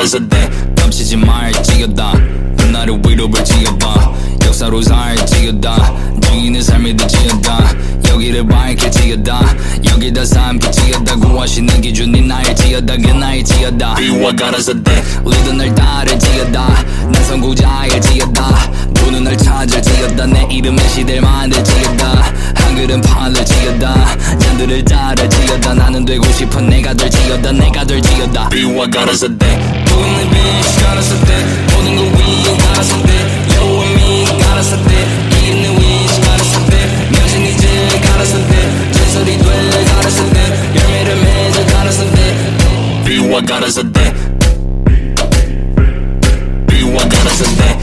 가라사대 깜치지 말지어다 나를 위로 불지어봐 역사로 살지어다 증인의 삶이 되지어다 여기를 밝힐지어다 여기다 삼킬지어다 구하시는 기준이 나일지어다 그 나일지어다 비와 가라사대 리더 날 따를지어다 난 선구자일지어다 돈은 날 찾을지어다 내 이름의 시대를 만들지어다 한글은 팔을지어다 잔들을 따를지어다 나는 되고 싶은 내가 될지어다 내가 될지어다 비와 가라사대 돈은 bitch 가라사대 모든 거 위에 가라사대 You and me 가라사대 이기는 위치 가라사대 명신 이제 가라사대 전설이 돼 가라사대 열매를 맺어 가라사대 비와 가라사대 비와 가라사대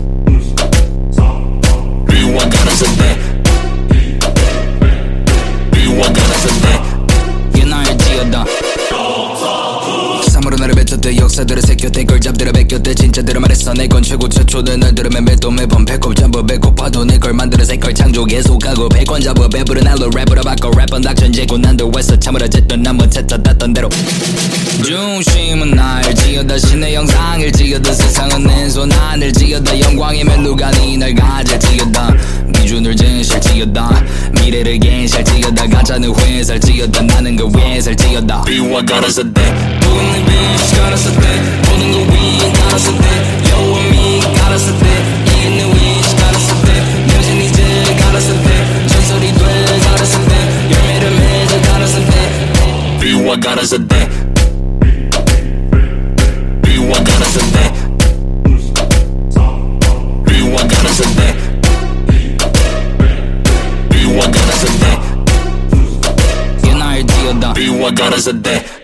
비와 가라사대 비와 가라사대 옛날 지어다 사물은 나를 뱉었대 역사들을 새겼대 걸 잡들어 베꼈대 진짜들을 말했어 내 건 최고 최초대 날 들으면 매도 매번 배꼽 잡아 배고파도 내 걸 만들어 새걸 창조 계속하고 백권 잡아 배부른 날로 랩으로 바꿔 랩은 닥쳐지고 난도 했어 참으로 쨌든 난 못했다 땄던 대로 중심은 날 지어다 신의 영상을 지어다 세상은 내 손 안을 지어다 영광이면 누가 날 가질지어다 기준을 진실지어다 미래를 괜실지어다 가짜는 회살 지어다 나는 그 위에 살지어다 비와 가라사대 돈은 bitch 가라사대 모든 거 위에 가라사대 You and me 가라사대 이기는 위치 가라사대 명신 이제 가라사대 전설이 돼 가라사대 열매를 맺어 가라사대 비와 가라사대 비와 가라사대 비와 가라사대 비와 가라사대 옛날 지어다 비와 가라사대